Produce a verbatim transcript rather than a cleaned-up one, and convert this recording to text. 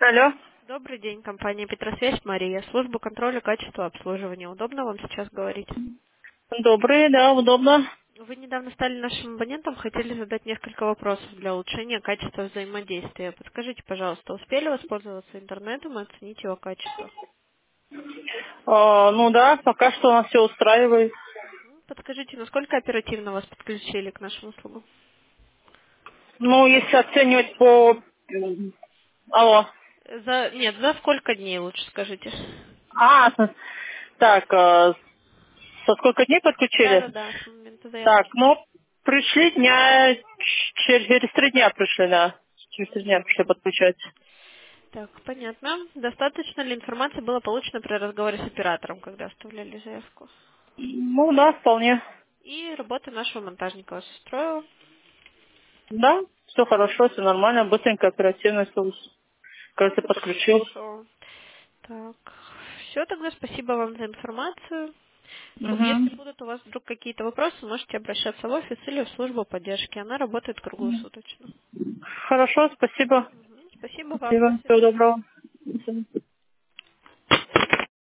Алло. Добрый день, компания Петросвязь, Мария. Служба контроля качества обслуживания. Удобно вам сейчас говорить? Добрый, да, удобно. Вы недавно стали нашим абонентом, хотели задать несколько вопросов для улучшения качества взаимодействия. Подскажите, пожалуйста, успели воспользоваться интернетом и оценить его качество? А, ну да, пока что нас все устраивает. М, Подскажите, насколько оперативно вас подключили к нашим услугам? Ну, если оценивать по... м, Алло. За... Нет, за сколько дней лучше скажите? А, с- так, а, со сколько дней подключили? Да-да-да, с момента Так, заявки. ну, пришли дня... ч- Через три дня пришли, да. Через три дня пришли подключать. Так, понятно. Достаточно ли информации было получено при разговоре с оператором, когда оставляли заявку? Ну да, вполне. И работа нашего монтажника вас устроила. Да, все хорошо, все нормально, быстренько, оперативно все, кажется, Это подключил. хорошо. Так, все тогда, спасибо вам за информацию. Бу- Если Угу. будут у вас вдруг какие-то вопросы, можете обращаться в офис или в службу поддержки. Она работает круглосуточно. Хорошо, спасибо. Мгм. Спасибо вам. До Спасибо. Всего свидания. доброго. До свидания.